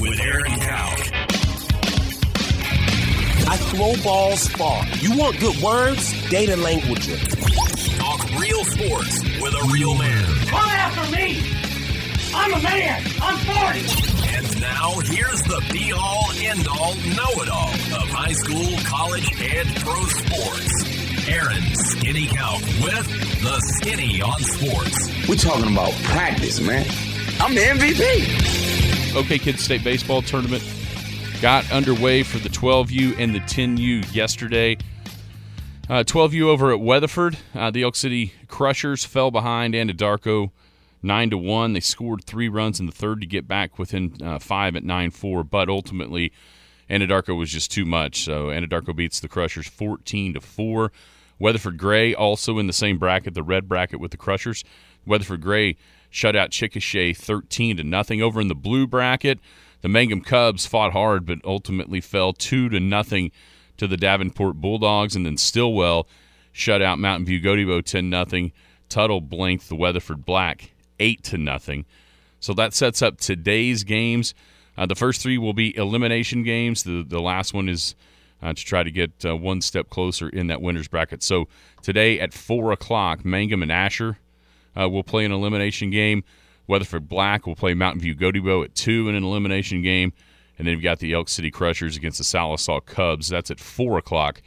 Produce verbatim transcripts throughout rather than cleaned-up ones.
with Aaron Cowk. I throw balls far. You want good words? Data language. Talk real sports with a real man. Come after me! I'm a man! I'm forty! And now, here's the be-all, end-all, know-it-all of high school, college, and pro sports. Aaron Skinny Cowk with the Skinny on Sports. We're talking about practice, man. I'm the M V P. OK Kids State Baseball Tournament got underway for the twelve U and the ten U yesterday. Uh, twelve U over at Weatherford. Uh, the Elk City Crushers fell behind Anadarko nine to one. They scored three runs in the third to get back within uh, five at nine four, but ultimately Anadarko was just too much. So Anadarko beats the Crushers fourteen to four. Weatherford Gray also in the same bracket, the red bracket with the Crushers. Weatherford Gray shut out Chickasha thirteen to nothing. Over in the blue bracket, the Mangum Cubs fought hard, but ultimately fell two to nothing to the Davenport Bulldogs, and then Stillwell shut out Mountain View Gotebo ten nothing. Tuttle blanked the Weatherford Black eight to nothing. So that sets up today's games. Uh, the first three will be elimination games. The the last one is uh, to try to get uh, one step closer in that winner's bracket. So today at four o'clock, Mangum and Asher uh, will play an elimination game. Weatherford Black will play Mountain View Gotebo at two in an elimination game. And then you've got the Elk City Crushers against the Sallisaw Cubs. That's at four o'clock.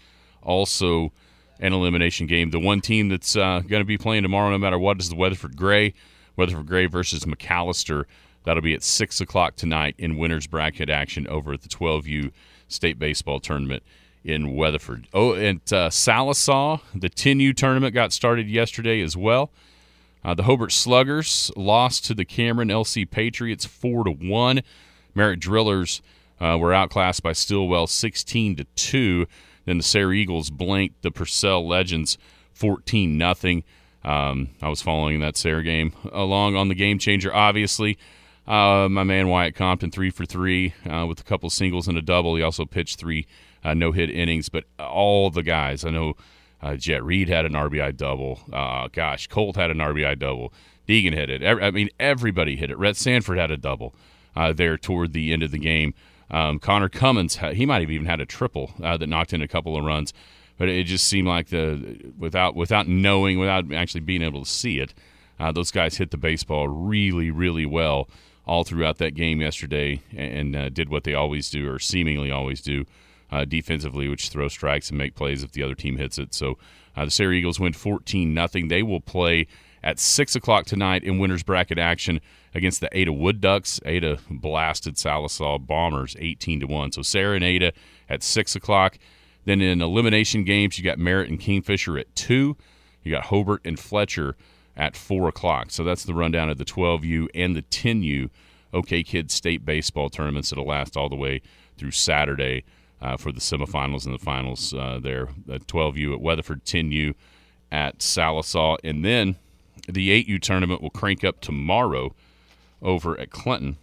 Also an elimination game. The one team that's uh, going to be playing tomorrow no matter what is the Weatherford Gray. Weatherford Gray versus McAllister. That'll be at six o'clock tonight in winner's bracket action over at the twelve U State Baseball Tournament in Weatherford. Oh, and uh, Sallisaw, the ten U tournament got started yesterday as well. Uh, the Hobart Sluggers lost to the Cameron L C Patriots four to one. Merritt Drillers uh, were outclassed by Stillwell sixteen to two. Then the Sayre Eagles blanked the Purcell Legends fourteen nothing. Um, I was following that Sayre game along on the Game Changer, obviously. Uh, my man Wyatt Compton, three for three uh, with a couple singles and a double. He also pitched three uh, no-hit innings. But all the guys, I know uh, Jet Reed had an R B I double. Uh, gosh, Colt had an R B I double. Deegan hit it. I mean, everybody hit it. Rhett Sanford had a double uh, there toward the end of the game. Um, Connor Cummins, he might have even had a triple uh, that knocked in a couple of runs. But it just seemed like the without without knowing, without actually being able to see it, uh, those guys hit the baseball really, really well all throughout that game yesterday and uh, did what they always do, or seemingly always do, uh, defensively, which throw strikes and make plays if the other team hits it. So uh, the Sayre Eagles win fourteen nothing. They will play at six o'clock tonight in winner's bracket action against the Ada Wood Ducks. Ada blasted Sallisaw Bombers eighteen to one. So Sayre and Ada at six o'clock. Then in elimination games, you got Merritt and Kingfisher at two. You got Hobart and Fletcher at four o'clock. So that's the rundown of the twelve U and the ten U OK Kids State Baseball tournaments that'll last all the way through Saturday uh, for the semifinals and the finals uh, there. The twelve U at Weatherford, ten U at Sallisaw. And then the eight U tournament will crank up tomorrow over at Clinton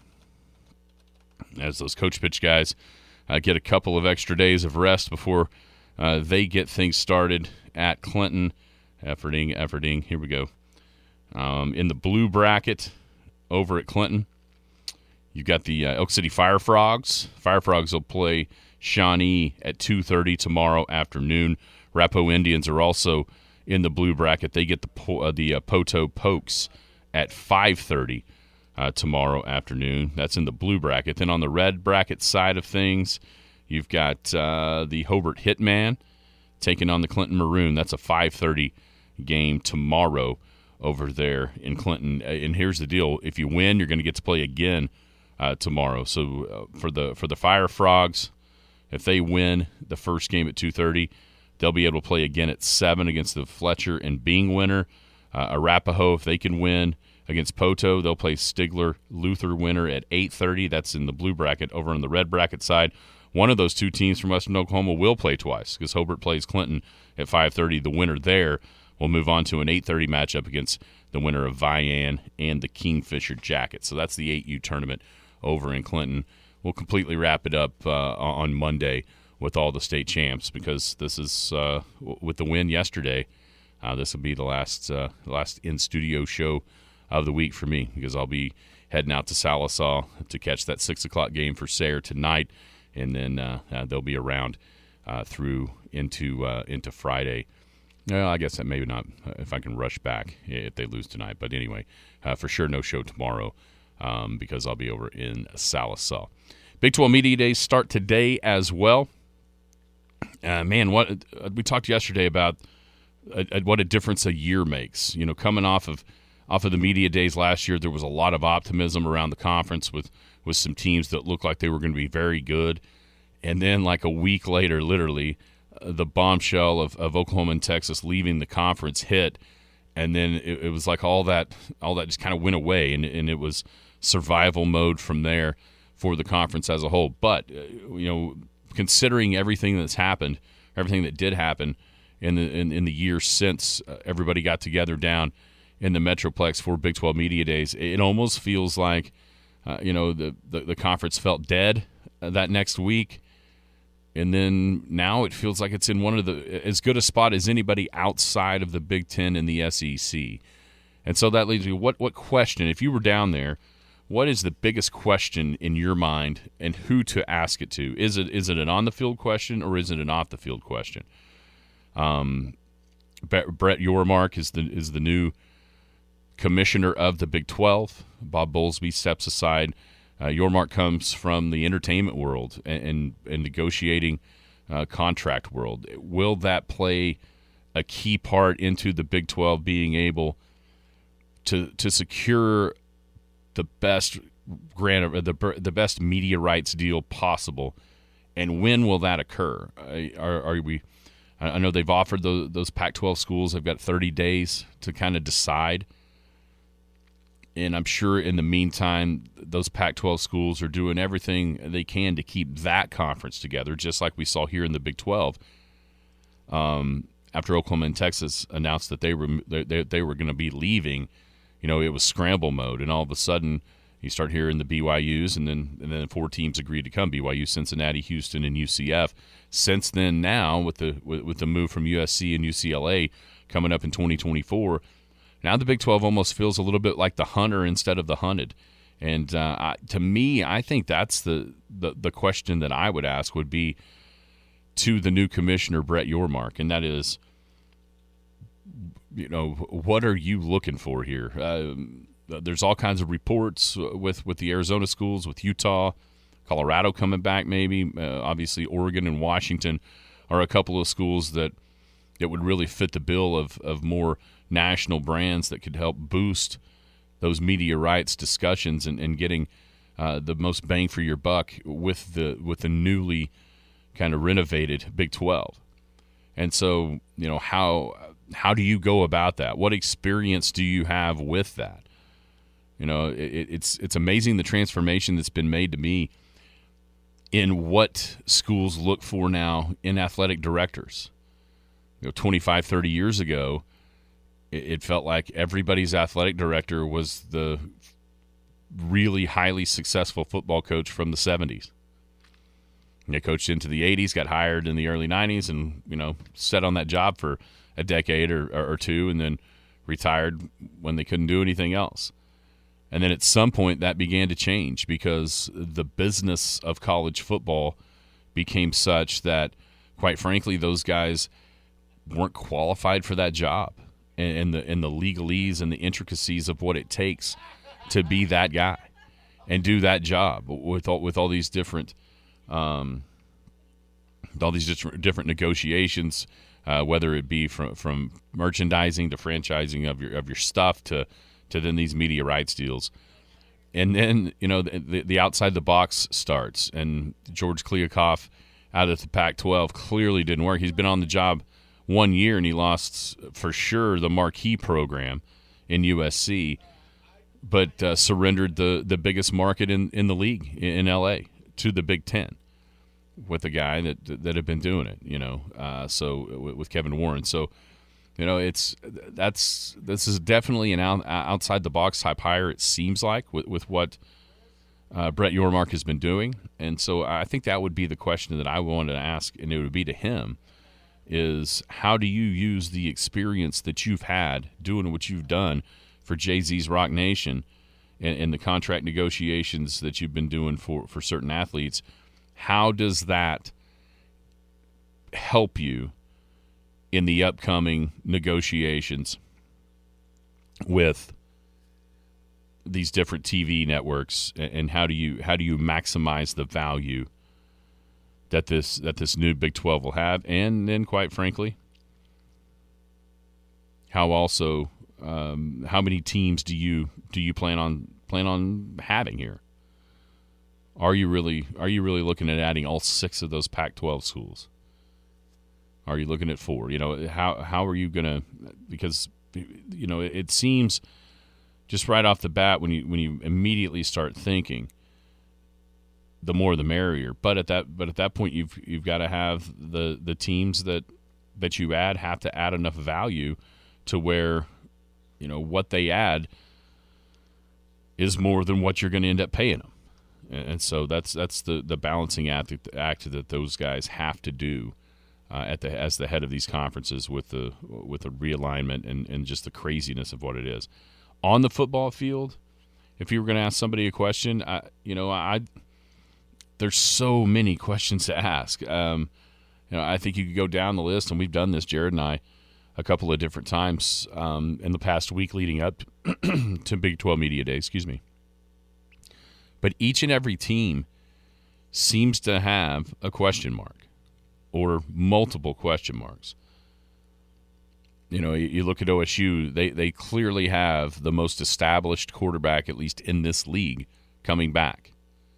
as those coach pitch guys Uh, get a couple of extra days of rest before uh, they get things started at Clinton. Efforting, efforting. Here we go. Um, in the blue bracket over at Clinton, you've got the uh, Elk City Fire Frogs. Fire Frogs will play Shawnee at two thirty tomorrow afternoon. Rapo Indians are also in the blue bracket. They get the uh, the uh, Poto Pokes at five thirty. Uh, tomorrow afternoon. That's in the blue bracket. Then on the red bracket side of things, you've got uh, the Hobart Hitman taking on the Clinton Maroon. That's a five thirty game tomorrow over there in Clinton. And here's the deal. If you win, you're going to get to play again uh, tomorrow. So uh, for the for the Fire Frogs, if they win the first game at two thirty, they'll be able to play again at seven against the Fletcher and Bing winner. Uh, Arapahoe, if they can win against Poto, they'll play Stigler Luther winner at eight thirty. That's in the blue bracket. Over on the red bracket side, one of those two teams from Western Oklahoma will play twice because Hobart plays Clinton at five thirty. The winner there will move on to an eight thirty matchup against the winner of Vian and the Kingfisher Jackets. So that's the eight U tournament over in Clinton. We'll completely wrap it up uh, on Monday with all the state champs because this is, uh, with the win yesterday, uh, this will be the last, uh, last in-studio show of the week for me because I'll be heading out to Sallisaw to catch that six o'clock game for Sayre tonight, and then uh, uh, they'll be around uh, through into uh, into Friday. Well, I guess that maybe not if I can rush back if they lose tonight. But anyway, uh, for sure no show tomorrow um, because I'll be over in Sallisaw. Big twelve Media Days start today as well. Uh, man, what uh, we talked yesterday about uh, what a difference a year makes. You know, coming off of off of the media days last year, there was a lot of optimism around the conference with, with some teams that looked like they were going to be very good. And then like a week later, literally, uh, the bombshell of, of Oklahoma and Texas leaving the conference hit. And then it, it was like all that all that just kind of went away, and, and it was survival mode from there for the conference as a whole. But, uh, you know, considering everything that's happened, everything that did happen in the in, in the years since uh, everybody got together down in the Metroplex for Big twelve Media Days, it almost feels like, uh, you know, the, the, the conference felt dead uh, that next week. And then now it feels like it's in one of the as good a spot as anybody outside of the Big Ten and the S E C. And so that leads me, what what question, if you were down there, what is the biggest question in your mind and who to ask it to? Is it is it an on-the-field question or is it an off-the-field question? Um, Brett Yormark is the is the new commissioner of the Big twelve. Bob Bowlesby steps aside. Uh, Yormark comes from the entertainment world and, and, and negotiating uh, contract world. Will that play a key part into the Big twelve being able to to secure the best grant the the best media rights deal possible? And when will that occur? Are, are we? I know they've offered those, those Pac twelve schools. They've got thirty days to kind of decide. And I'm sure in the meantime, those Pac twelve schools are doing everything they can to keep that conference together, just like we saw here in the Big twelve. Um, after Oklahoma and Texas announced that they were they, they were going to be leaving, you know, it was scramble mode, and all of a sudden you start hearing the B Y Us, and then and then four teams agreed to come: B Y U, Cincinnati, Houston, and U C F. Since then, now with the with, with the move from U S C and U C L A coming up in twenty twenty-four. Now the Big twelve almost feels a little bit like the hunter instead of the hunted. And uh, I, to me, I think that's the, the, the question that I would ask would be to the new commissioner, Brett Yormark, and that is, you know, what are you looking for here? Uh, there's all kinds of reports with, with the Arizona schools, with Utah, Colorado coming back maybe. Uh, obviously, Oregon and Washington are a couple of schools that, that would really fit the bill of, of more national brands that could help boost those media rights discussions and, and getting uh, the most bang for your buck with the with the newly kind of renovated Big twelve. And so, you know, how how do you go about that? What experience do you have with that? You know, it, it's it's amazing the transformation that's been made to me in what schools look for now in athletic directors. You know, twenty-five, thirty years ago, it felt like everybody's athletic director was the really highly successful football coach from the seventies. They coached into the eighties, got hired in the early nineties, and, you know, sat on that job for a decade or, or two, and then retired when they couldn't do anything else. And then at some point that began to change because the business of college football became such that, quite frankly, those guys weren't qualified for that job. And the and the legalese and the intricacies of what it takes to be that guy and do that job with all with all these different, um, all these different different negotiations, uh, whether it be from from merchandising to franchising of your of your stuff to to then these media rights deals, and then you know the the outside the box starts, and George Kliavkoff out of the Pac twelve clearly didn't work. He's been on the job one year, and he lost for sure the marquee program in U S C, but uh, surrendered the, the biggest market in, in the league in L A to the Big Ten with a guy that that had been doing it, you know. Uh, so with Kevin Warren, so you know it's that's this is definitely an out, outside the box type hire. It seems like with with what uh, Brett Yormark has been doing, and so I think that would be the question that I wanted to ask, and it would be to him. Is how do you use the experience that you've had doing what you've done for Jay-Z's Rock Nation in, in the contract negotiations that you've been doing for, for certain athletes, how does that help you in the upcoming negotiations with these different T V networks, and how do you how do you maximize the value that this that this new Big twelve will have, and then quite frankly, how also um, how many teams do you do you plan on plan on having here? Are you really are you really looking at adding all six of those Pac twelve schools? Are you looking at four? You know, how how are you gonna? Because you know it, it seems just right off the bat when you when you immediately start thinking, the more the merrier. But at that but at that point you've you've got to have the the teams that that you add have to add enough value to where, you know, what they add is more than what you're going to end up paying them. And so that's that's the, the balancing act, act that those guys have to do uh, at the as the head of these conferences with the with the realignment and, and just the craziness of what it is. On the football field, if you were going to ask somebody a question, I, you know, I there's so many questions to ask. Um, you know, I think you could go down the list, and we've done this, Jared and I, a couple of different times um, in the past week leading up to Big twelve Media Day. Excuse me. But each and every team seems to have a question mark or multiple question marks. You know, you look at O S U, they, they clearly have the most established quarterback, at least in this league, coming back.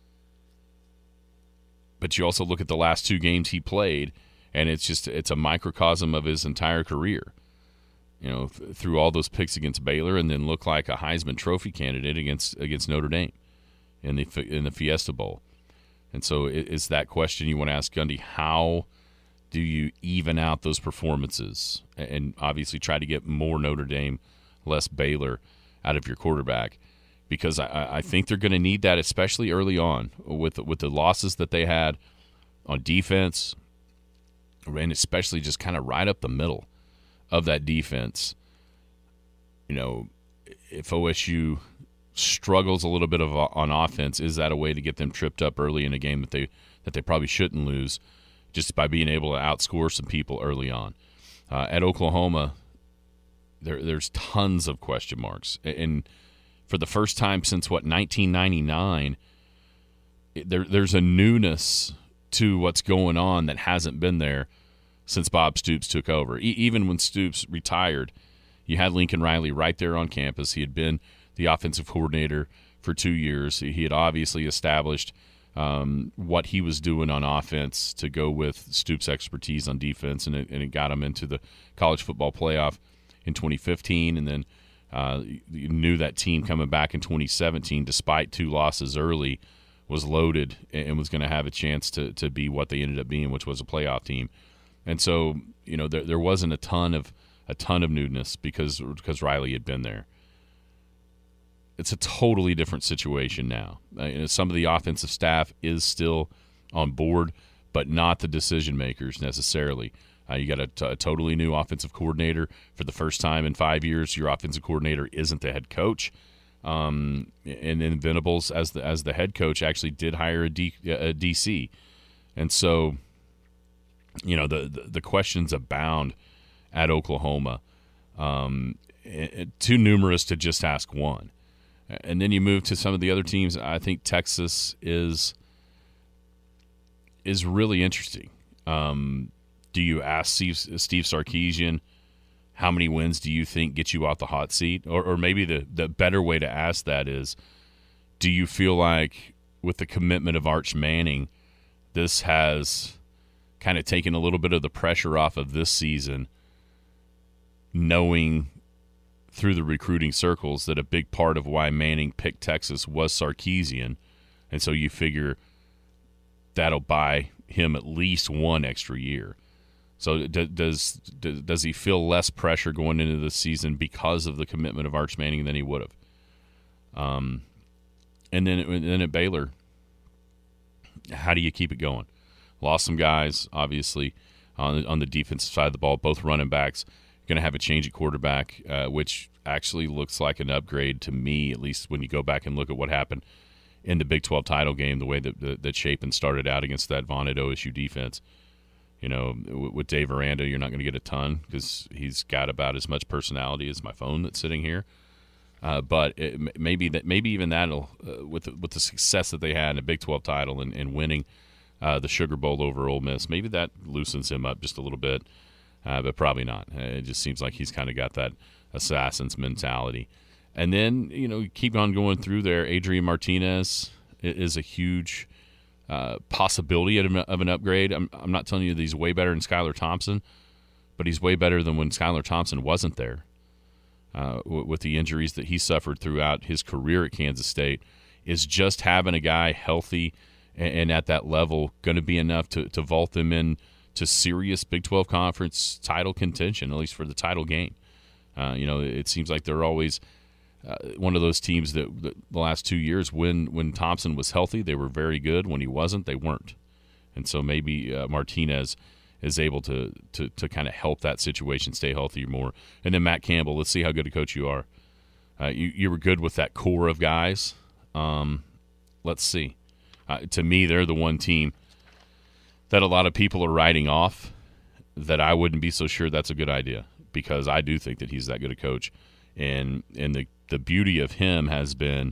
But you also look at the last two games he played, and it's just it's a microcosm of his entire career. You know, th- through all those picks against Baylor, and then look like a Heisman Trophy candidate against against Notre Dame in the in the Fiesta Bowl. And so it, it's that question you want to ask Gundy: how do you even out those performances and obviously try to get more Notre Dame, less Baylor out of your quarterback? Because I, I think they're going to need that, especially early on with with the losses that they had on defense, and especially just kind of right up the middle of that defense. You know, if O S U struggles a little bit of on offense, is that a way to get them tripped up early in a game that they that they probably shouldn't lose, just by being able to outscore some people early on? Uh, at Oklahoma, there there's tons of question marks, and for the first time since what nineteen ninety-nine, there there's a newness to what's going on that hasn't been there since Bob Stoops took over. E- even when Stoops retired, you had Lincoln Riley right there on campus. He had been the offensive coordinator for two years. He had obviously established um, what he was doing on offense to go with Stoops' expertise on defense, and it, and it got him into the college football playoff in twenty fifteen, and then uh, you knew that team coming back in twenty seventeen, despite two losses early, was loaded and was going to have a chance to to be what they ended up being, which was a playoff team. And so, you know, there there wasn't a ton of a ton of newness because because Riley had been there. It's a totally different situation now. Uh, you know, some of the offensive staff is still on board, but not the decision makers necessarily. Uh, you got a, t- a totally new offensive coordinator for the first time in five years. Your offensive coordinator isn't the head coach. Um, and then Venables, as the as the head coach, actually did hire a, D, a D C. And so, you know, the, the, the questions abound at Oklahoma, um, it, too numerous to just ask one. And then you move to some of the other teams. I think Texas is is really interesting. Um, do you ask Steve, Steve Sarkisian, how many wins do you think get you off the hot seat? Or, or maybe the, the better way to ask that is, do you feel like with the commitment of Arch Manning, this has kind of taken a little bit of the pressure off of this season, knowing through the recruiting circles that a big part of why Manning picked Texas was Sarkisian, and so you figure that'll buy him at least one extra year. So does does he feel less pressure going into the season because of the commitment of Arch Manning than he would have? Um, and then and then at Baylor, how do you keep it going? Lost some guys, obviously, on the, on the defensive side of the ball, both running backs. Going to have a change at quarterback, uh, which actually looks like an upgrade to me, at least when you go back and look at what happened in the Big twelve title game, the way that that, that Chapin started out against that vaunted O S U defense. You know, with Dave Aranda, you're not going to get a ton because he's got about as much personality as my phone that's sitting here. Uh, but it, maybe that, maybe even that'll, uh, with the, with the success that they had in a Big twelve title and, and winning uh, the Sugar Bowl over Ole Miss, maybe that loosens him up just a little bit. Uh, but probably not. It just seems like he's kind of got that assassin's mentality. And then, you know, keep on going through there. Adrian Martinez is a huge uh, possibility of an upgrade. I'm, I'm not telling you that he's way better than Skylar Thompson, but he's way better than when Skylar Thompson wasn't there. Uh, with the injuries that he suffered throughout his career at Kansas State, is just having a guy healthy and, and at that level going to be enough to, to vault them in to serious Big twelve conference title contention, at least for the title game. Uh, you know, it seems like they're always uh, one of those teams that, that the last two years, when when Thompson was healthy, they were very good. When he wasn't, they weren't. And so maybe uh, Martinez is able to to, to kind of help that situation stay healthy more. And then Matt Campbell, let's see how good a coach you are. Uh, you, you were good with that core of guys. Um, let's see. Uh, to me, they're the one team that a lot of people are writing off, that I wouldn't be so sure that's a good idea, because I do think that he's that good a coach. And and the, the beauty of him has been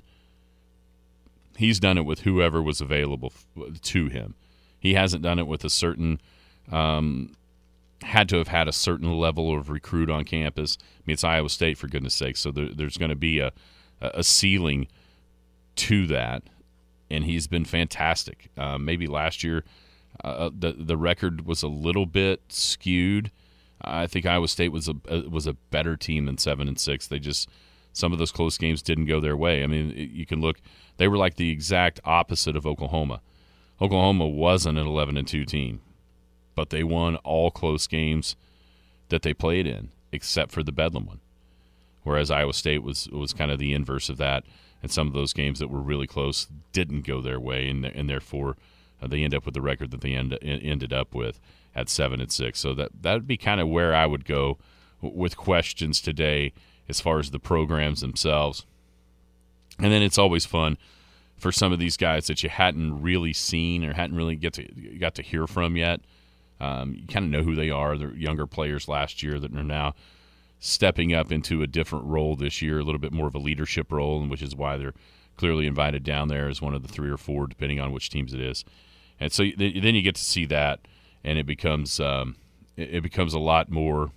he's done it with whoever was available to him. He hasn't done it with a certain um, – had to have had a certain level of recruit on campus. I mean, it's Iowa State, for goodness sake, so there, there's going to be a, a ceiling to that, and he's been fantastic. Uh, maybe last year – Uh, the the record was a little bit skewed. I think Iowa State was a, a was a better team than seven and six. They just some of those close games didn't go their way. I mean, you can look; they were like the exact opposite of Oklahoma. Oklahoma wasn't an eleven and two team, but they won all close games that they played in, except for the Bedlam one. Whereas Iowa State was was kind of the inverse of that, and some of those games that were really close didn't go their way, and and therefore. Uh, they end up with the record that they end, ended up with at seven and six. So that that would be kind of where I would go w- with questions today, as far as the programs themselves. And then it's always fun for some of these guys that you hadn't really seen or hadn't really get to got to hear from yet. Um, you kind of know who they are. They're younger players last year that are now stepping up into a different role this year, a little bit more of a leadership role, and which is why they're clearly invited down there as one of the three or four, depending on which teams it is. And so th- then you get to see that, and it becomes um, it, it becomes a lot more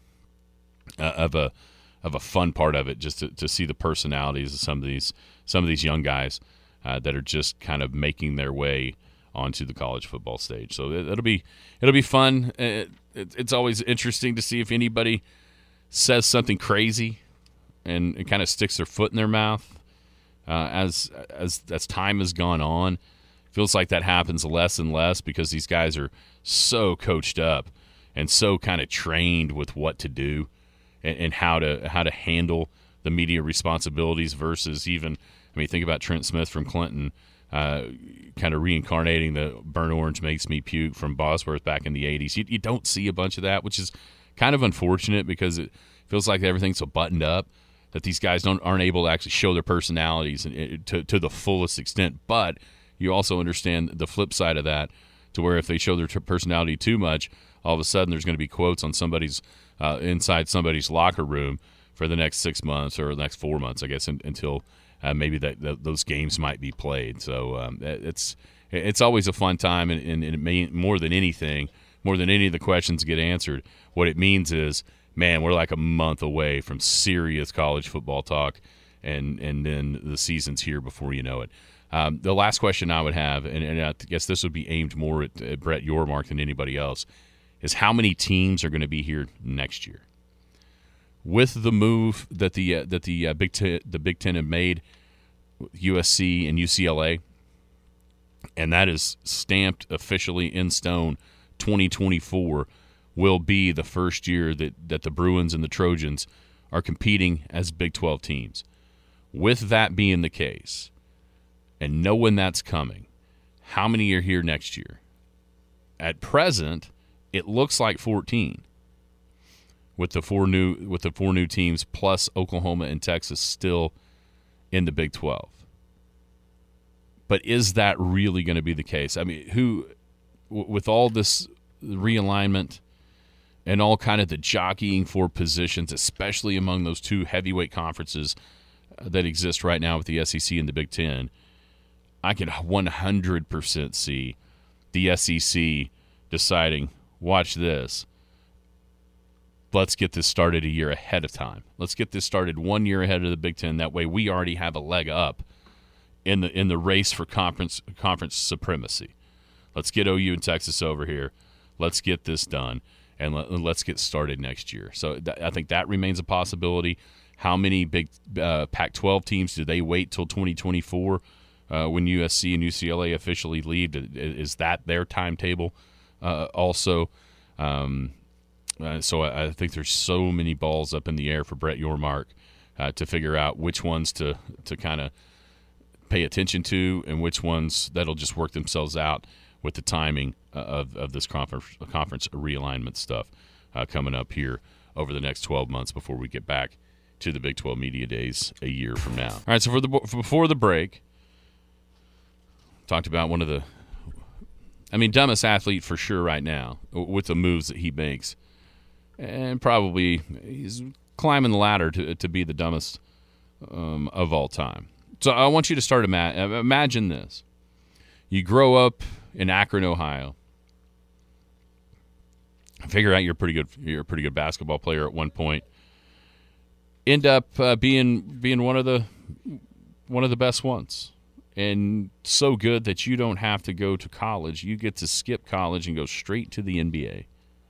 uh, of a of a fun part of it, just to, to see the personalities of some of these some of these young guys uh, that are just kind of making their way onto the college football stage. So it, it'll be it'll be fun. It, it, it's always interesting to see if anybody says something crazy and, and kind of sticks their foot in their mouth. Uh, as as as time has gone on, feels like that happens less and less because these guys are so coached up and so kind of trained with what to do and, and how to how to handle the media responsibilities versus even, I mean, think about Trent Smith from Clinton, uh, kind of reincarnating the burnt orange makes me puke from Bosworth back in the eighties. You, you don't see a bunch of that, which is kind of unfortunate because it feels like everything's so buttoned up that these guys don't aren't able to actually show their personalities to to the fullest extent. But you also understand the flip side of that, to where if they show their t- personality too much, all of a sudden there's going to be quotes on somebody's uh, inside somebody's locker room for the next six months or the next four months, I guess, in, until uh, maybe that, that those games might be played. So um, it's it's always a fun time, and, and it may, more than anything, more than any of the questions get answered, what it means is, man, we're like a month away from serious college football talk, and and then the season's here before you know it. Um, the last question I would have, and, and I guess this would be aimed more at, at Brett Yormark than anybody else, is how many teams are going to be here next year? With the move that the uh, that the uh, Big Ten, the Big Ten have made, U S C and U C L A, and that is stamped officially in stone, twenty twenty-four will be the first year that, that the Bruins and the Trojans are competing as Big twelve teams. With that being the case, and knowing that's coming, how many are here next year? At present, it looks like fourteen. with the four new with the four new teams plus Oklahoma and Texas still in the Big twelve. But is that really going to be the case? I mean, who with all this realignment and all kind of the jockeying for positions, especially among those two heavyweight conferences that exist right now with the S E C and the Big Ten, I can one hundred percent see the S E C deciding, watch this, let's get this started a year ahead of time. Let's get this started one year ahead of the Big Ten. That way we already have a leg up in the in the race for conference conference supremacy. Let's get O U and Texas over here. Let's get this done, and let, let's get started next year. So th- I think that remains a possibility. How many big uh, Pac twelve teams do they wait till twenty twenty-four uh, when U S C and U C L A officially leave? Is that their timetable uh, also? Um, uh, so I, I think there's so many balls up in the air for Brett Yormark uh, to figure out which ones to, to kind of pay attention to and which ones that'll just work themselves out with the timing of, of this conference, conference realignment stuff uh, coming up here over the next twelve months before we get back to the Big twelve Media Days a year from now. All right, so for the for before the break, talked about one of the, I mean, dumbest athlete for sure right now with the moves that he makes. And probably he's climbing the ladder to, to be the dumbest um, of all time. So I want you to start, ima- imagine this. You grow up in Akron, Ohio. Figure out you're pretty good. You're a pretty good basketball player at one point. End up uh, being being one of the one of the best ones, and so good that you don't have to go to college. You get to skip college and go straight to the N B A.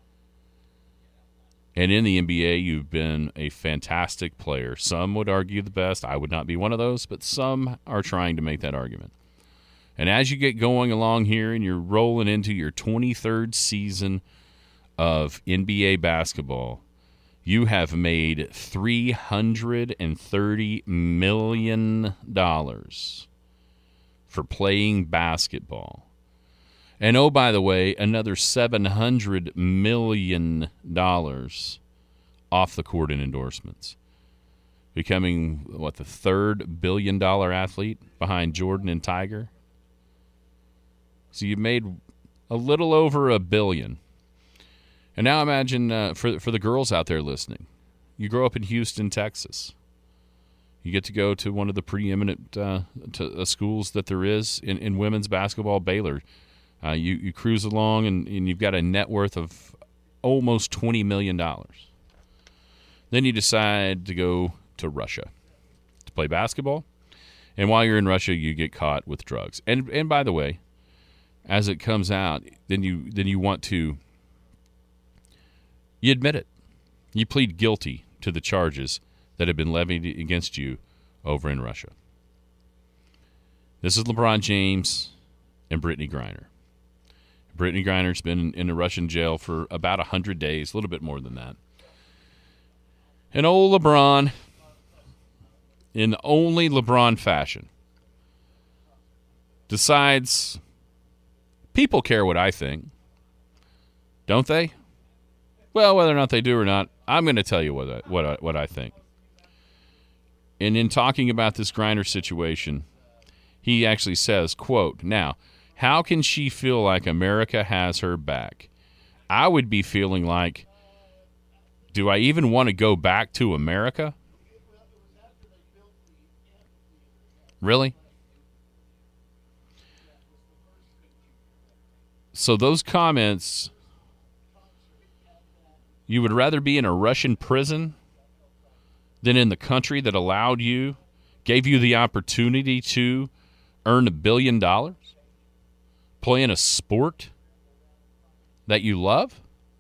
And in the N B A, you've been a fantastic player. Some would argue the best. I would not be one of those, but some are trying to make that argument. And as you get going along here and you're rolling into your twenty-third season of N B A basketball, you have made three hundred thirty million dollars for playing basketball. And oh, by the way, another seven hundred million dollars off the court in endorsements. Becoming, what, the third billion-dollar athlete behind Jordan and Tiger? So you made a little over a billion. And now imagine, uh, for, for the girls out there listening, you grow up in Houston, Texas. You get to go to one of the preeminent uh, to, uh, schools that there is in, in women's basketball, Baylor. Uh, you, you cruise along, and, and you've got a net worth of almost twenty million dollars. Then you decide to go to Russia to play basketball. And while you're in Russia, you get caught with drugs. And and by the way, as it comes out, then you then you want to, you admit it. You plead guilty to the charges that have been levied against you over in Russia. This is LeBron James and Brittany Griner. Brittany Griner's been in a Russian jail for about one hundred days, a little bit more than that. And old LeBron, in only LeBron fashion, decides people care what I think, don't they? Well, whether or not they do or not, I'm going to tell you what I, what I, what I think. And in talking about this Griner situation, he actually says, quote, "Now, how can she feel like America has her back? I would be feeling like, do I even want to go back to America?" Really? So those comments, you would rather be in a Russian prison than in the country that allowed you, gave you the opportunity to earn a billion dollars? Playing a sport that you love?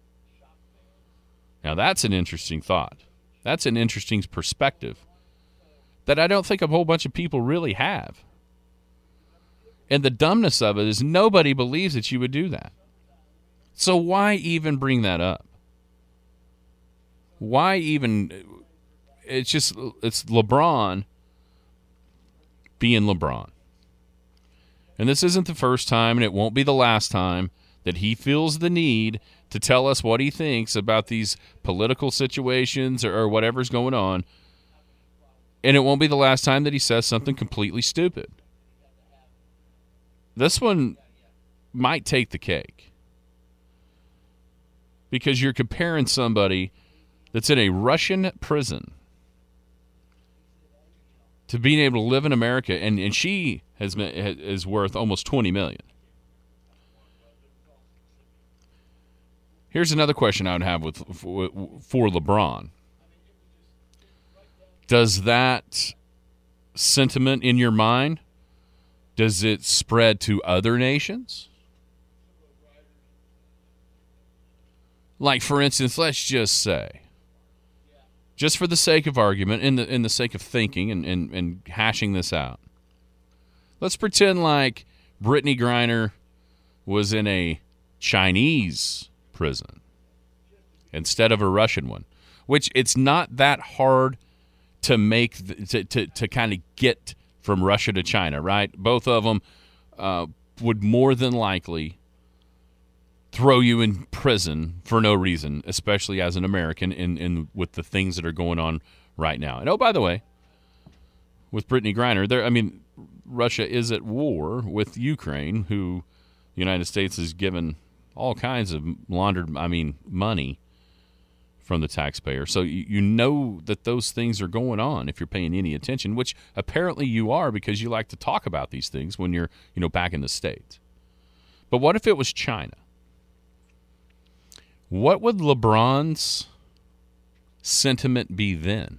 Now that's an interesting thought. That's an interesting perspective that I don't think a whole bunch of people really have. And the dumbness of it is nobody believes that you would do that. So why even bring that up? Why even, it's just, it's LeBron being LeBron. And this isn't the first time, and it won't be the last time that he feels the need to tell us what he thinks about these political situations or, or whatever's going on. And it won't be the last time that he says something completely stupid. This one might take the cake. Because you're comparing somebody that's in a Russian prison to being able to live in America, and, and she has been, is worth almost twenty million dollars. Here's another question I would have with for, for LeBron. Does that sentiment in your mind, does it spread to other nations? Like, for instance, let's just say, just for the sake of argument, in the in the sake of thinking and, and, and hashing this out, let's pretend like Brittany Griner was in a Chinese prison instead of a Russian one, which it's not that hard to make, the, to, to, to kind of get from Russia to China, right? Both of them uh, would more than likely throw you in prison for no reason, especially as an American in, in with the things that are going on right now. And oh, by the way, with Brittany Griner, there I mean, Russia is at war with Ukraine, who the United States has given all kinds of laundered, I mean, money from the taxpayer. So you, you know that those things are going on if you're paying any attention, which apparently you are because you like to talk about these things when you're, you know, back in the States. But what if it was China? What would LeBron's sentiment be then?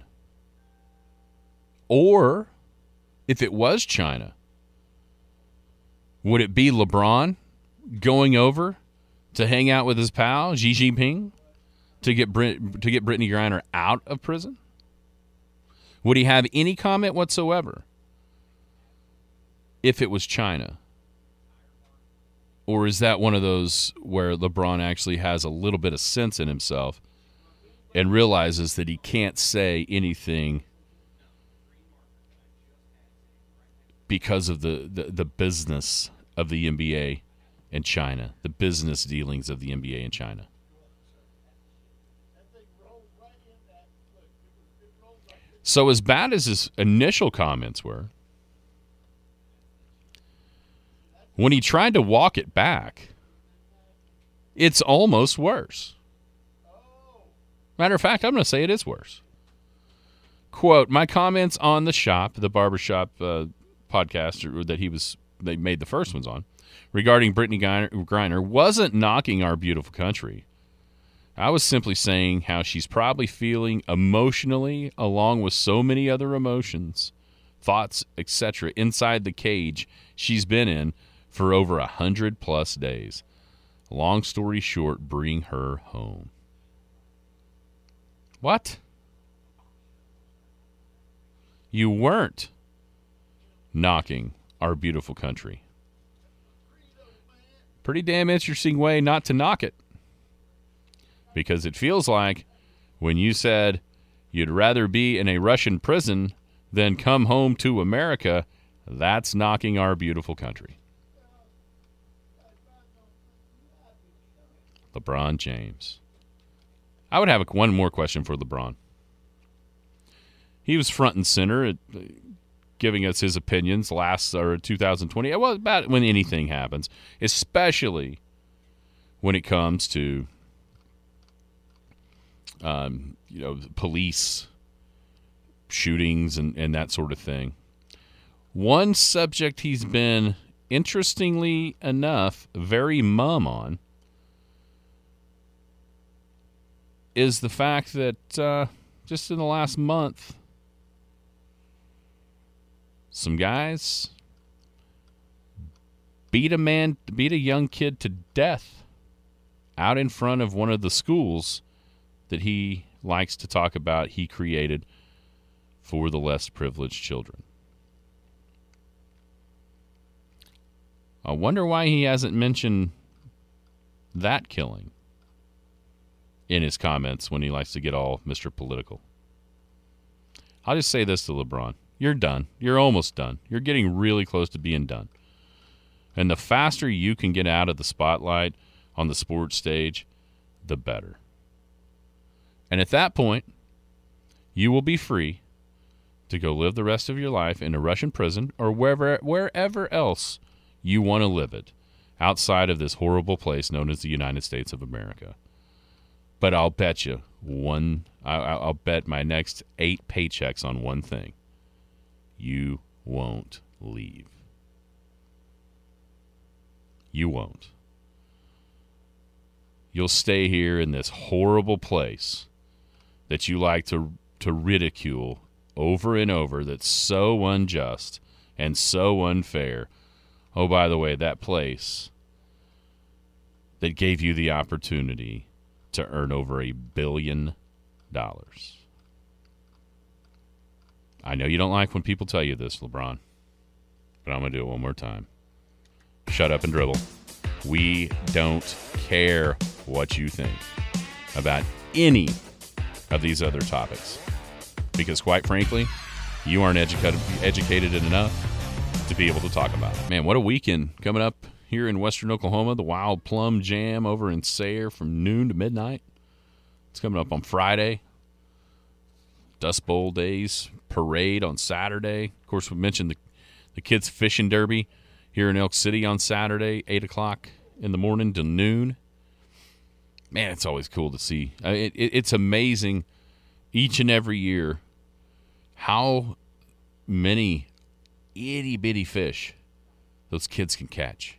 Or if it was China, would it be LeBron going over to hang out with his pal Xi Jinping to get Brit- to get Brittany Griner out of prison? Would he have any comment whatsoever if it was China? Or is that one of those where LeBron actually has a little bit of sense in himself and realizes that he can't say anything because of the, the, the business of the N B A and China, the business dealings of the N B A and China? So as bad as his initial comments were, when he tried to walk it back, it's almost worse. Matter of fact, I'm going to say it is worse. Quote, my comments on the shop, the barbershop uh, podcast that he was, they made the first ones on, regarding Brittany Griner wasn't knocking our beautiful country. I was simply saying how she's probably feeling emotionally, along with so many other emotions, thoughts, et cetera, inside the cage she's been in for over a hundred plus days. Long story short, bring her home. What? You weren't knocking our beautiful country. Pretty damn interesting way not to knock it. Because it feels like when you said you'd rather be in a Russian prison than come home to America, that's knocking our beautiful country. LeBron James. I would have a, one more question for LeBron. He was front and center at uh, giving us his opinions last or two thousand twenty. Well, about when anything happens, especially when it comes to um, you know, police shootings and, and that sort of thing. One subject he's been, interestingly enough, very mum on is the fact that uh, just in the last month, some guys beat a man, beat a young kid to death out in front of one of the schools that he likes to talk about he created for the less privileged children. I wonder why he hasn't mentioned that killing in his comments when he likes to get all Mister Political. I'll just say this to LeBron. You're done. You're almost done. You're getting really close to being done. And the faster you can get out of the spotlight, on the sports stage, the better. And at that point, you will be free to go live the rest of your life in a Russian prison or wherever wherever else you want to live it outside of this horrible place known as the United States of America. But I'll bet you one, I, I'll bet my next eight paychecks on one thing. You won't leave. You won't. You'll stay here in this horrible place that you like to to ridicule over and over, that's so unjust and so unfair. Oh, by the way, that place that gave you the opportunity to earn over a billion dollars. I know you don't like when people tell you this, LeBron, but I'm going to do it one more time. Shut up and dribble. We don't care what you think about any of these other topics, because quite frankly, you aren't educated educated enough to be able to talk about it. Man, what a weekend coming up here in Western Oklahoma. The Wild Plum Jam over in Sayre from noon to midnight. It's coming up on Friday. Dust Bowl Days parade on Saturday. Of course, we mentioned the the kids fishing derby here in Elk City on Saturday, eight o'clock in the morning to noon. Man, it's always cool to see. I mean, it, it, it's amazing each and every year how many itty-bitty fish those kids can catch.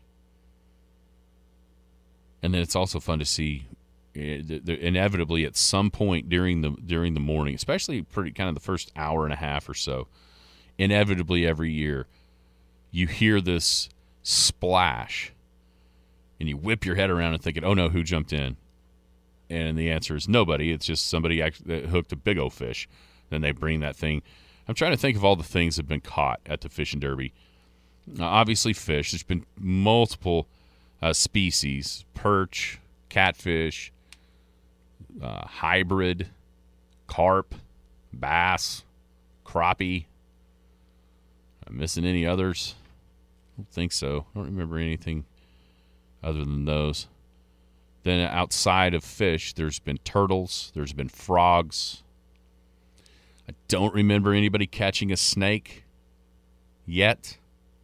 And then it's also fun to see, inevitably at some point during the during the morning, especially pretty kind of the first hour and a half or so, inevitably every year, you hear this splash, and you whip your head around and thinking, oh no, who jumped in? And the answer is nobody. It's just somebody that hooked a big old fish. Then they bring that thing. I'm trying to think of all the things that have been caught at the fishing derby. Now, obviously fish. There's been multiple uh, species, perch, catfish, uh, hybrid, carp, bass, crappie. I'm missing any others? I don't think so. I don't remember anything other than those. Then outside of fish, there's been turtles. There's been frogs. I don't remember anybody catching a snake yet.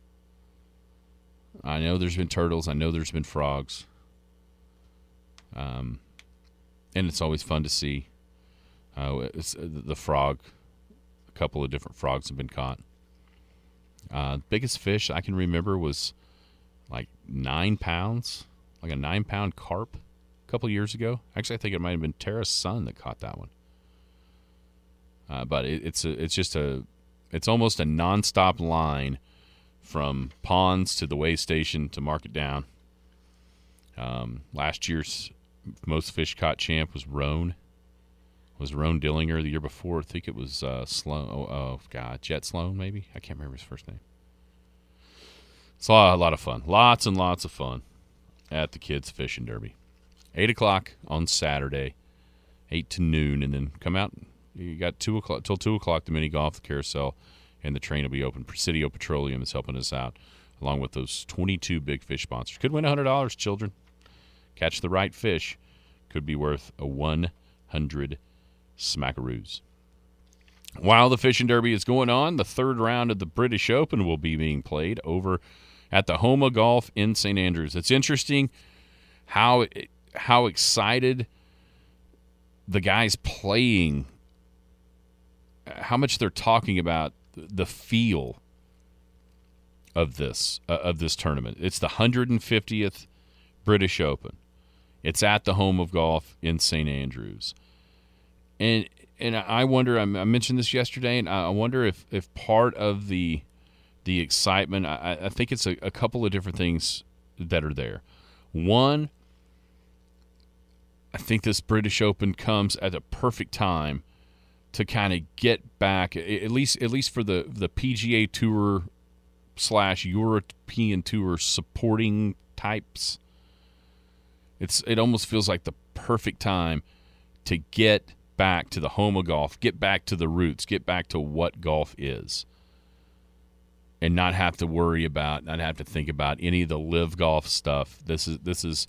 I know there's been turtles. I know there's been frogs. Um, and it's always fun to see uh, it's, uh, the frog. A couple of different frogs have been caught. Uh, biggest fish I can remember was like nine pounds, like a nine-pound carp a couple years ago. Actually, I think it might have been Tara's son that caught that one. Uh, but it, it's a, it's just a, it's almost a nonstop line from ponds to the weigh station to mark it down. Um, last year's most fish caught champ was Roan. Was Roan Dillinger. The year before, I think it was uh, Sloan. Oh, oh, God, Jet Sloan, maybe? I can't remember his first name. It's a lot, a lot of fun. Lots and lots of fun at the kids' fishing derby. eight o'clock on Saturday, eight to noon, and then come out. You got two o'clock till two o'clock. The mini golf, the carousel, and the train will be open. Presidio Petroleum is helping us out, along with those twenty-two big fish sponsors. Could win one hundred dollars, children. Catch the right fish. Could be worth a one hundred smackaroos. While the fishing derby is going on, the third round of the British Open will be being played over at the Homa Golf in Saint Andrews. It's interesting how how excited the guys playing, how much they're talking about the feel of this uh, of this tournament. It's the one hundred fiftieth British Open. It's at the Home of Golf in Saint Andrews. And and I wonder, I mentioned this yesterday, and I wonder if, if part of the the excitement, I, I think it's a, a couple of different things that are there. One, I think this British Open comes at a perfect time to kind of get back, at least at least for the, the P G A Tour slash European Tour supporting types. It's it almost feels like the perfect time to get back to the home of golf, get back to the roots, get back to what golf is, and not have to worry about, not have to think about any of the live golf stuff. This is this is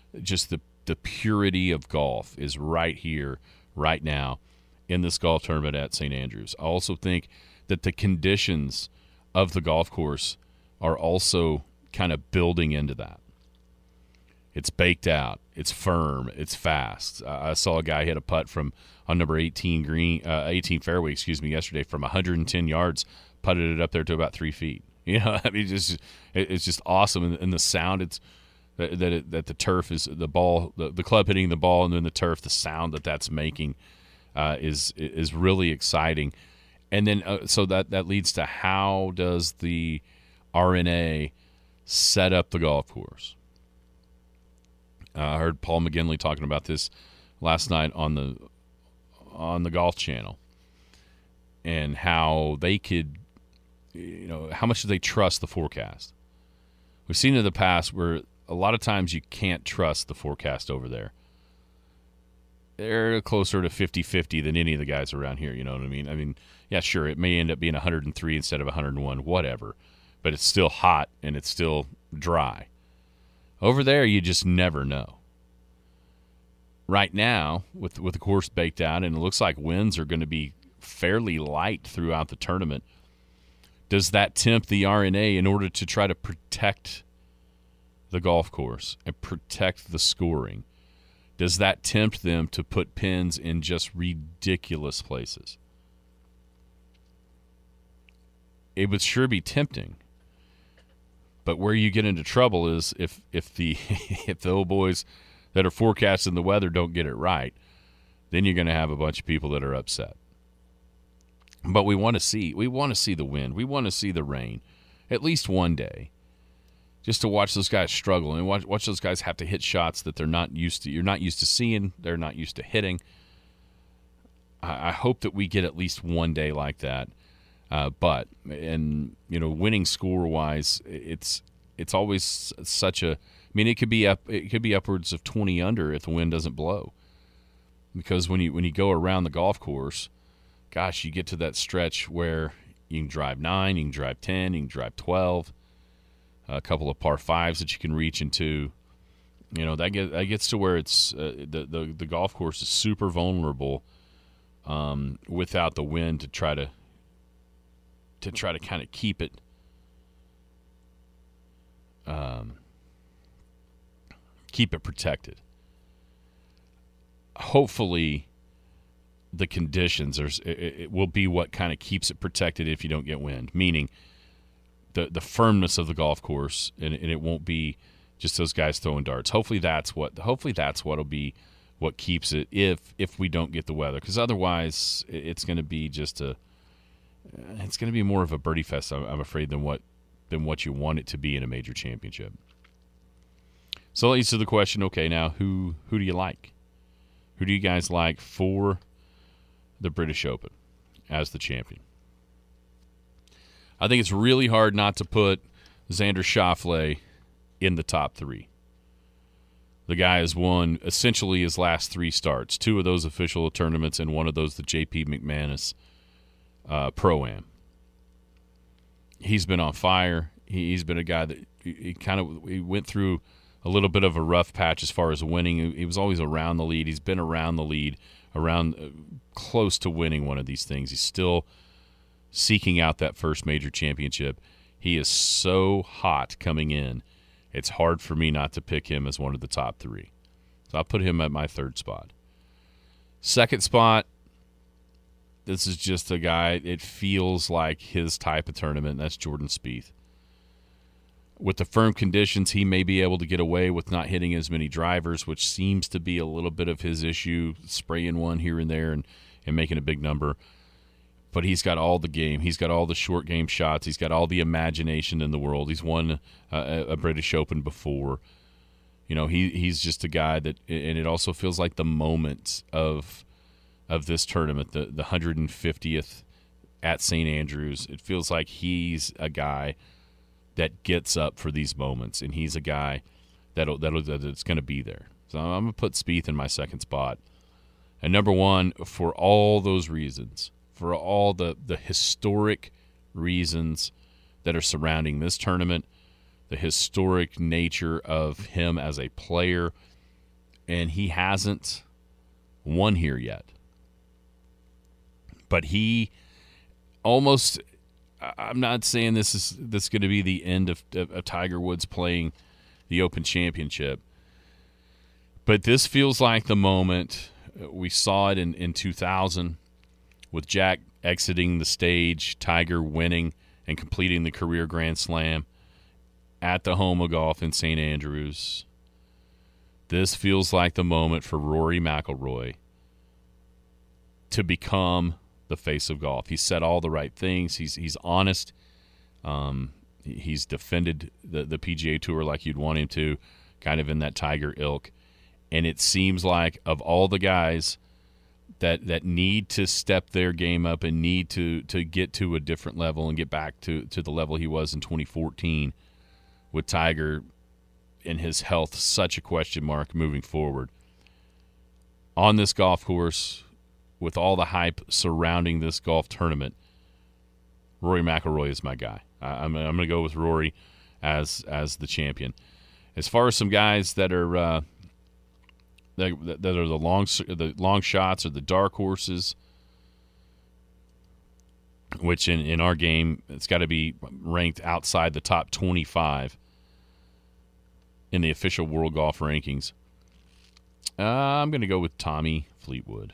just the the purity of golf is right here, right now, in this golf tournament at Saint Andrews. I also think that the conditions of the golf course are also kind of building into that. It's baked out. It's firm. It's fast. Uh, I saw a guy hit a putt from on number eighteen green, uh, eighteen fairway, excuse me, yesterday from one hundred ten yards, putted it up there to about three feet. You know, I mean, just it, it's just awesome, and, and the sound it's that that, it, that the turf is the ball, the, the club hitting the ball, and then the turf, the sound that that's making uh, is is really exciting. And then uh, so that that leads to how does the R N A set up the golf course? Uh, I heard Paul McGinley talking about this last night on the on the Golf Channel, and how they could, you know, how much do they trust the forecast? We've seen in the past where a lot of times you can't trust the forecast over there. They're closer to fifty-fifty than any of the guys around here, you know what I mean? I mean, yeah, sure, it may end up being one hundred three instead of one hundred one, whatever, but it's still hot and it's still dry. Over there, you just never know. Right now, with with the course baked out, and it looks like winds are going to be fairly light throughout the tournament, does that tempt the R N A in order to try to protect the golf course and protect the scoring? Does that tempt them to put pins in just ridiculous places? It would sure be tempting. But where you get into trouble is if if the if the old boys that are forecasting the weather don't get it right, then you're going to have a bunch of people that are upset. But we want to see we want to see the wind. We want to see the rain at least one day, just to watch those guys struggle and watch watch those guys have to hit shots that they're not used to. You're not used to seeing. They're not used to hitting. I, I hope that we get at least one day like that. Uh, but and you know, winning score wise, it's it's always such a. I mean, it could be up. It could be upwards of twenty under if the wind doesn't blow. Because when you when you go around the golf course, gosh, you get to that stretch where you can drive nine, you can drive ten, you can drive twelve, a couple of par fives that you can reach into. You know, that get that gets to where it's uh, the the the golf course is super vulnerable um, without the wind to try to. to try to kind of keep it um, keep it protected. Hopefully the conditions are, it, it will be what kind of keeps it protected if you don't get wind, meaning the the firmness of the golf course, and, and it won't be just those guys throwing darts. Hopefully that's what hopefully that's what'll be what keeps it if if we don't get the weather, because otherwise it's going to be just a It's going to be more of a birdie fest, I'm afraid, than what than what you want it to be in a major championship. So that leads to the question: okay, now who who do you like? Who do you guys like for the British Open as the champion? I think it's really hard not to put Xander Schauffele in the top three. The guy has won essentially his last three starts, two of those official tournaments, and one of those the J P McManus Uh, Pro-Am. He's been on fire. He, he's been a guy that he, he kind of he went through a little bit of a rough patch as far as winning. He, he was always around the lead. He's been around the lead, around uh, close to winning one of these things. He's still seeking out that first major championship. He is so hot coming in. It's hard for me not to pick him as one of the top three. So I'll put him at my third spot. Second spot, this is just a guy, it feels like his type of tournament, and that's Jordan Spieth. With the firm conditions, he may be able to get away with not hitting as many drivers, which seems to be a little bit of his issue, spraying one here and there and, and making a big number. But he's got all the game. He's got all the short game shots. He's got all the imagination in the world. He's won uh, a British Open before. You know, he he's just a guy that, and it also feels like the moment of of this tournament, the, the one hundred fiftieth at Saint Andrews, it feels like he's a guy that gets up for these moments, and he's a guy that'll, that'll that's going to be there. So I'm going to put Spieth in my second spot. And number one, for all those reasons, for all the, the historic reasons that are surrounding this tournament, the historic nature of him as a player, and he hasn't won here yet. But he almost, I'm not saying this is this is going to be the end of, of, of Tiger Woods playing the Open Championship, but this feels like the moment. We saw it in, in two thousand with Jack exiting the stage, Tiger winning and completing the career Grand Slam at the home of golf in Saint Andrews. This feels like the moment for Rory McIlroy to become the face of golf. He's said all the right things. He's he's honest. Um, he's defended the, the P G A Tour like you'd want him to, kind of in that Tiger ilk. And it seems like of all the guys that that need to step their game up and need to to get to a different level and get back to, to the level he was in twenty fourteen, with Tiger and his health such a question mark moving forward. On this golf course, with all the hype surrounding this golf tournament, Rory McIlroy is my guy. I, I'm, I'm going to go with Rory as as the champion. As far as some guys that are uh, that, that are the long the long shots or the dark horses, which in, in our game it's got to be ranked outside the top twenty-five in the official World Golf Rankings. Uh, I'm going to go with Tommy Fleetwood.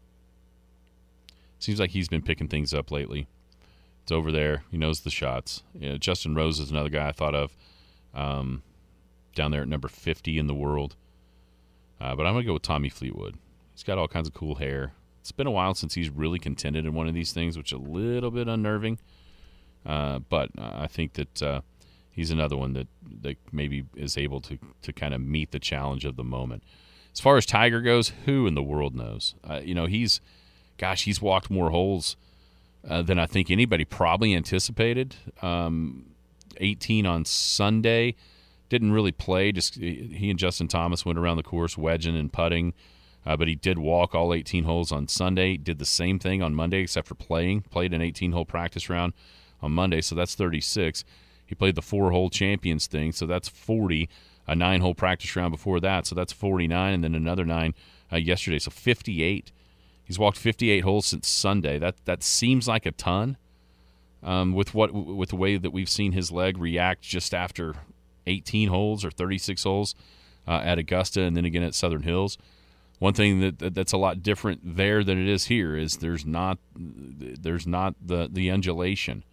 Seems like he's been picking things up lately. It's over there. He knows the shots. You know, Justin Rose is another guy I thought of um, down there at number fifty in the world. Uh, but I'm going to go with Tommy Fleetwood. He's got all kinds of cool hair. It's been a while since he's really contended in one of these things, which is a little bit unnerving. Uh, but I think that uh, he's another one that, that maybe is able to, to kind of meet the challenge of the moment. As far as Tiger goes, who in the world knows? Uh, you know, he's, gosh, he's walked more holes uh, than I think anybody probably anticipated. Um, eighteen on Sunday. Didn't really play. Just he and Justin Thomas went around the course wedging and putting, uh, but he did walk all eighteen holes on Sunday. Did the same thing on Monday except for playing. Played an eighteen-hole practice round on Monday, so that's thirty-six. He played the four-hole Champions thing, so that's forty. A nine-hole practice round before that, so that's forty-nine, and then another nine uh, yesterday, so fifty-eight. He's walked fifty-eight holes since Sunday. That that seems like a ton, um, with what with the way that we've seen his leg react just after eighteen holes or thirty-six holes uh, at Augusta and then again at Southern Hills. One thing that, that that's a lot different there than it is here is there's not there's not the the undulation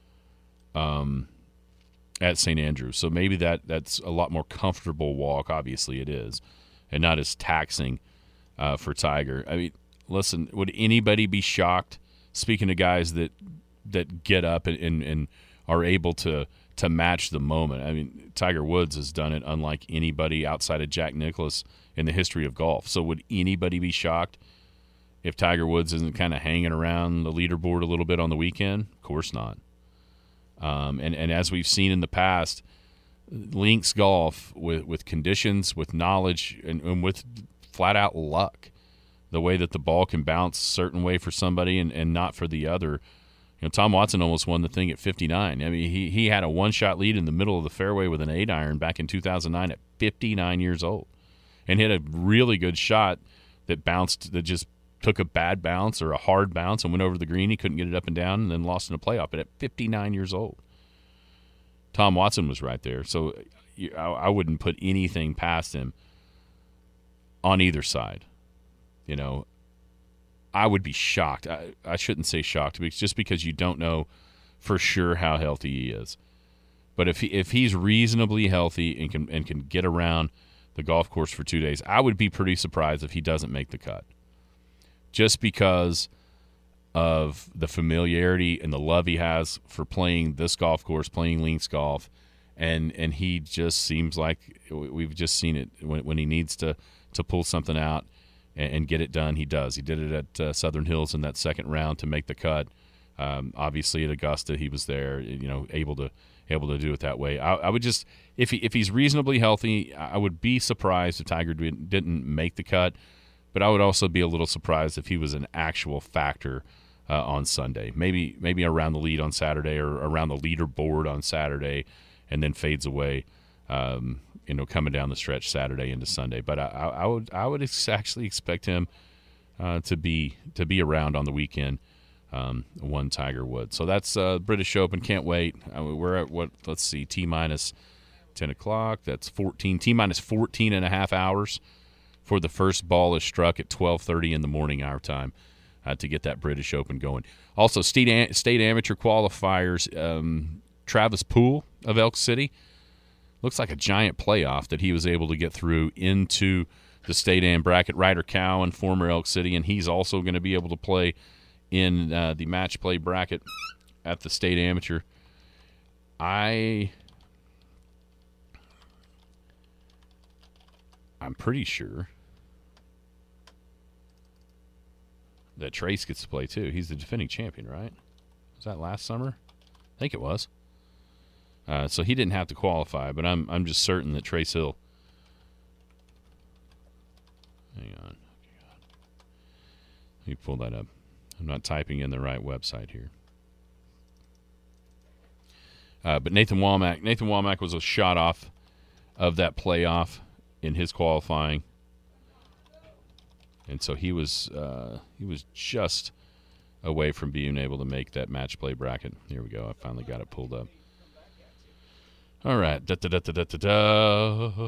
um, at Saint Andrews. So maybe that that's a lot more comfortable walk. Obviously it is, and not as taxing uh, for Tiger. I mean, listen, would anybody be shocked? Speaking to guys that that get up and, and, and are able to to match the moment. I mean, Tiger Woods has done it unlike anybody outside of Jack Nicklaus in the history of golf. So would anybody be shocked if Tiger Woods isn't kind of hanging around the leaderboard a little bit on the weekend? Of course not. Um, and, and as we've seen in the past, links golf with, with conditions, with knowledge, and, and with flat-out luck, the way that the ball can bounce a certain way for somebody and, and not for the other. You know, Tom Watson almost won the thing at fifty-nine. I mean, he he had a one-shot lead in the middle of the fairway with an eight iron back in two thousand nine at fifty-nine years old, and hit a really good shot that bounced, that just took a bad bounce or a hard bounce and went over the green. He couldn't get it up and down, and then lost in a playoff. But at fifty-nine years old, Tom Watson was right there. So I, I wouldn't put anything past him on either side. You know, I would be shocked. I, I shouldn't say shocked, because just because you don't know for sure how healthy he is. But if he, if he's reasonably healthy and can and can get around the golf course for two days, I would be pretty surprised if he doesn't make the cut. Just because of the familiarity and the love he has for playing this golf course, playing links golf, and and he just seems like we've just seen it when when he needs to to pull something out and get it done, he does. He did it at uh, Southern Hills in that second round to make the cut. Um, obviously at Augusta, he was there, you know, able to able to do it that way. I, I would just, if he if he's reasonably healthy, I would be surprised if Tiger didn't make the cut. But I would also be a little surprised if he was an actual factor uh, on Sunday. Maybe maybe around the lead on Saturday or around the leaderboard on Saturday, and then fades away um, you know, coming down the stretch Saturday into Sunday. But I, I, I would I would ex- actually expect him uh, to be to be around on the weekend. Um, one Tiger Woods. So that's uh, British Open. Can't wait. Uh, we're at what? Let's see, T minus ten o'clock. That's fourteen. T minus fourteen and a half hours for the first ball is struck at twelve thirty in the morning our time uh, to get that British Open going. Also, state a- state amateur qualifiers. Um, Travis Poole of Elk City looks like a giant playoff that he was able to get through into the state am bracket. Ryder Cowan, former Elk City, and he's also going to be able to play in uh, the match play bracket at the state amateur. I, I'm pretty sure that Trace gets to play too. He's the defending champion, right? Was that last summer? I think it was. Uh, so he didn't have to qualify, but I'm I'm just certain that Trace Hill. Hang on. Let me pull that up. I'm not typing in the right website here. Uh, but Nathan Womack, Nathan Womack was a shot off of that playoff in his qualifying, and so he was uh, he was just away from being able to make that match play bracket. Here we go. I finally got it pulled up. All right. Da, da, da, da, da, da, da.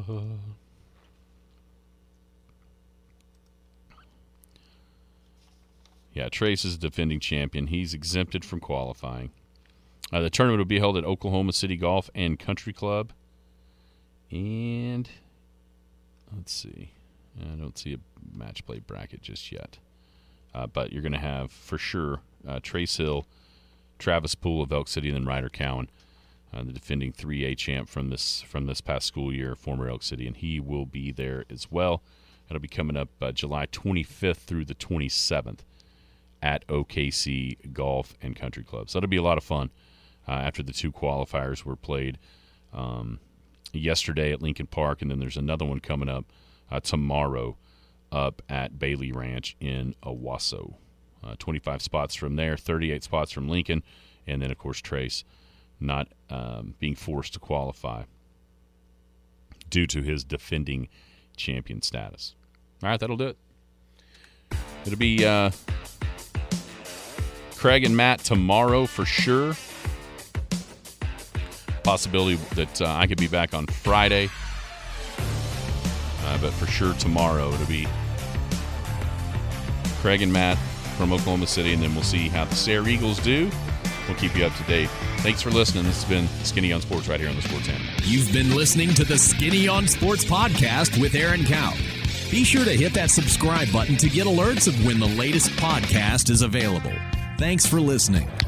Yeah, Trace is a defending champion. He's exempted from qualifying. Uh, the tournament will be held at Oklahoma City Golf and Country Club. And let's see. I don't see a match play bracket just yet. Uh, but you're going to have, for sure, uh, Trace Hill, Travis Poole of Elk City, and then Ryder Cowan, uh, the defending three A champ from this from this past school year, former Elk City, and he will be there as well. That'll be coming up uh, July twenty-fifth through the twenty-seventh. At O K C Golf and Country Club. So that'll be a lot of fun uh, after the two qualifiers were played um, yesterday at Lincoln Park, and then there's another one coming up uh, tomorrow up at Bailey Ranch in Owasso. Uh, twenty-five spots from there, thirty-eight spots from Lincoln, and then, of course, Trace not um, being forced to qualify due to his defending champion status. All right, that'll do it. It'll be... Uh, Craig and Matt tomorrow for sure. Possibility that uh, I could be back on Friday. Uh, but for sure tomorrow it'll be Craig and Matt from Oklahoma City, and then we'll see how the Sayre Eagles do. We'll keep you up to date. Thanks for listening. This has been Skinny on Sports right here on the Sports Animal. You've been listening to the Skinny on Sports podcast with Aaron Cow. Be sure to hit that subscribe button to get alerts of when the latest podcast is available. Thanks for listening.